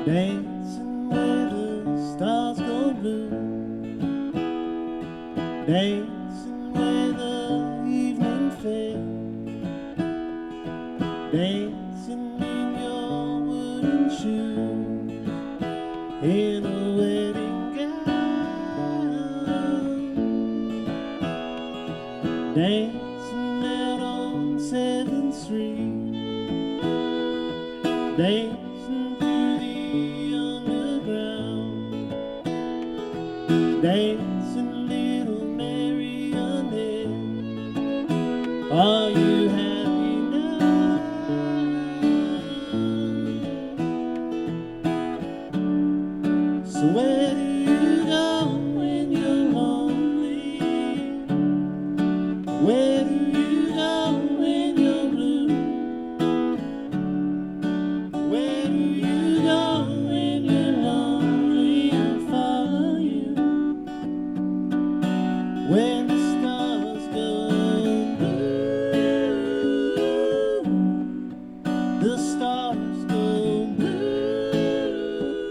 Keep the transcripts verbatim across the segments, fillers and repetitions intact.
Dancing where the stars go blue, dancing where the evening fades, dancing in your wooden shoes, in a wedding gown, dancing out on seventh street, dancing through the underground, dancing little marionette. Are you happy now? So where do you go when you're lonely? Where do you go when you're blue? Where do you go when you're lonely? I'll follow you. When the stars go blue, the stars go blue,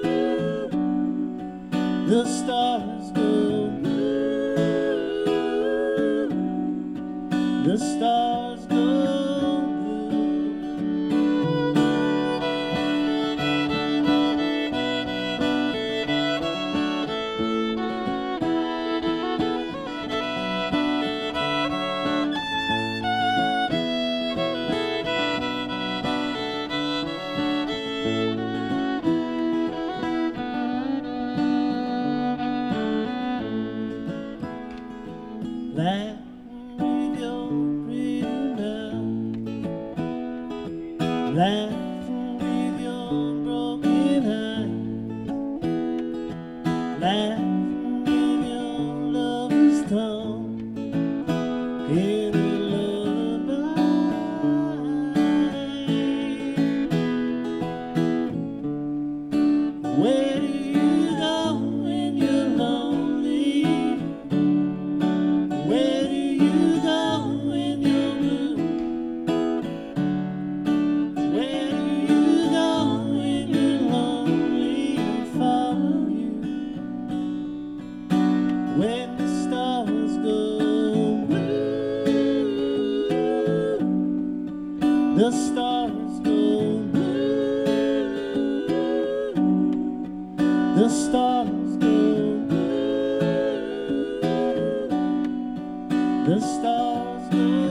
the stars go blue, the stars go blue. Laughing with your pretty mouth, laughing with your broken eyes, laughing with your lover's tongue in a lullaby. Where do you go when you're lonely? Where do you go when you're blue? Where do you go when you're lonely? I'll follow you. When the stars go blue, the stars go blue, the stars go blue, the stars go blue.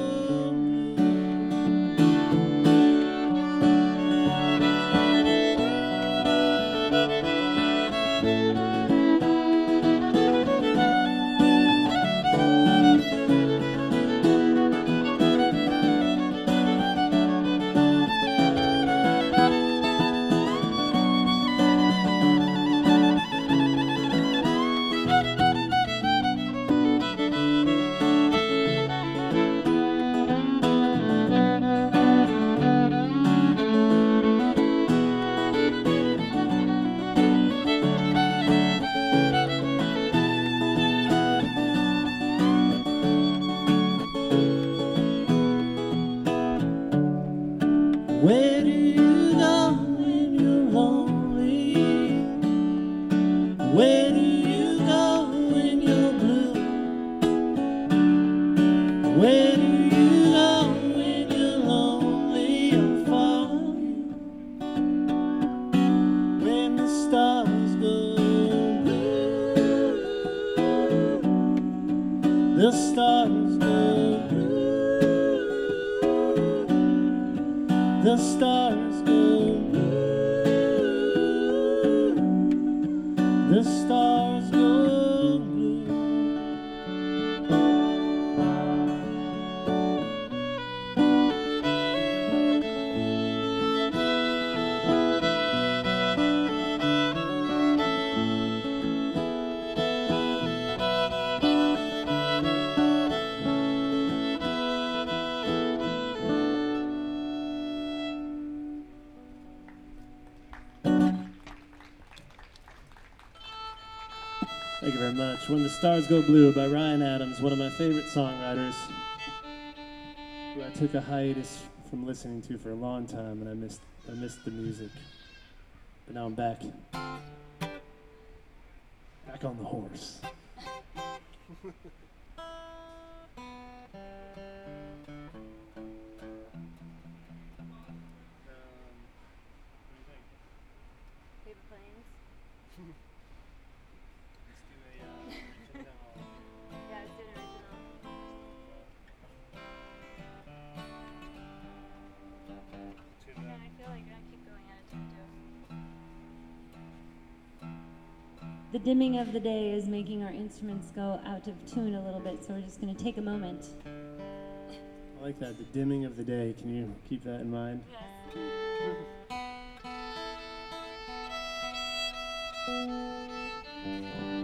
Where do you go when you're lonely? Where do you go when you're blue? Where do you go when you're lonely? I'll follow you. When the stars go blue, the stars go blue, the stars go blue, the stars go blue. Thank you very much. When the Stars Go Blue by Ryan Adams, one of my favorite songwriters, who I took a hiatus from listening to for a long time, and I missed I missed the music. But now I'm back. Back on the horse. Paper planes. Let's do a uh, original. Yeah, let's do an original. Yeah, I feel like I keep going out of tune too. The dimming of the day is making our instruments go out of tune a little bit, so we're just going to take a moment. I like that, the dimming of the day. Can you keep that in mind? Yes. Thank